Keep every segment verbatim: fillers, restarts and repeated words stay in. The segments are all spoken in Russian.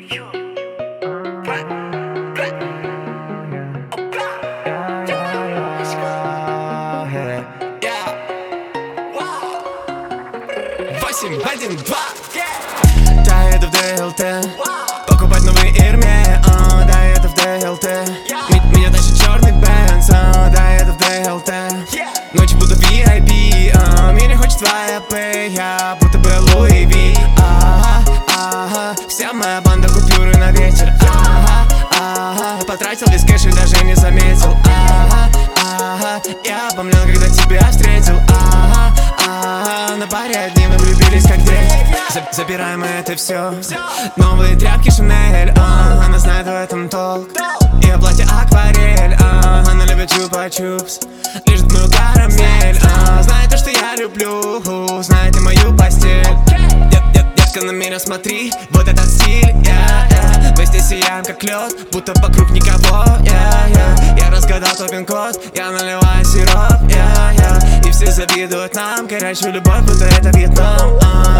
Восемь, один, два. Да, это в ДЛТ. Покупать новый Ирме, а, да, это в ДЛТ. Меня тащит черный Бенц, а, да, это в ДЛТ. Ночью буду ви ай пи, а, мире хочет твоя пэй, я будто бы Луи Ви. Ага, ага, вся моя банда купюры на вечер. Ага, ага, потратил весь кэш и даже не заметил. Ага, ага, я обомлел, когда тебя встретил. Ага, ага, на паре одни мы влюбились как дети. Забираем это все. Новые тряпки Шанель, а, она знает в этом толк. Ее платье акварель, а, она любит чупа-чупс. Лежит мою карамель, а, знает то, что я люблю, знает и мою постель. Дет, дет, детка, на меня смотри, вот этот стиль, yeah, yeah. Мы здесь сияем как лед, будто вокруг никого, yeah, yeah. Я разгадал твой пин-код, я наливаю сироп, yeah, yeah. И все завидуют нам, горячую любовь, будто это Вьетнам.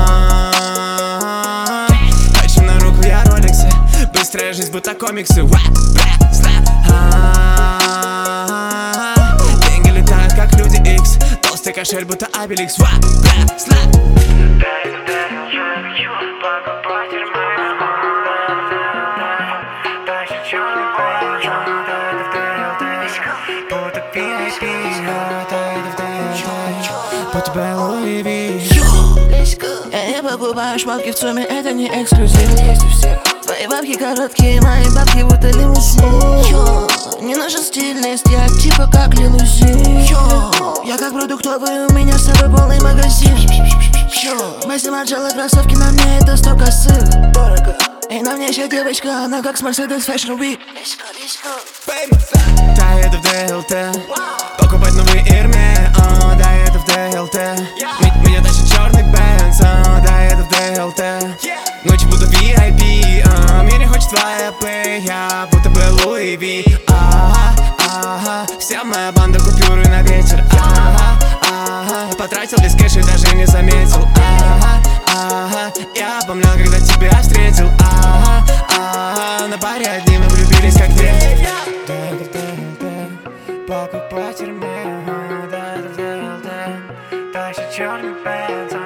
Тащу на руку я роликсы, быстрая жизнь, будто комиксы. Деньги летают, как люди Икс, толстый кошель, будто Обеликс. По тебе Луи Ви. Я не покупаю шмотки в ЦУМе, это не эксклюзив. Твои бабки короткие, мои бабки будто лимузин. Не нужен стильность, я типа как лилузин. Я как продуктовый, у меня с собой полный магазин. Мысли отжала кроссовки, на мне это сто косых. И на мне еще девочка, она как с Mercedes Fashion Week. Да, это в ДЛТ. Покупать новый Ирме, а, да, это в ДЛТ. Меня тащит черный Бенц, а, да, это в ДЛТ. Ночью буду ви ай пи, а, мире хочет твоя пэй, я будто бы Луи Ви. Ага, ага, вся моя банда купюры на вечер. Ага, ага, потратил весь кэш и даже не заметил. Ага, ага, я обомлел, когда тебя встретил. Ага, ага, на паре одни мы влюбились как дети. Покупать Ирме, да, это в ДЛТ. Тащит черный Бенц.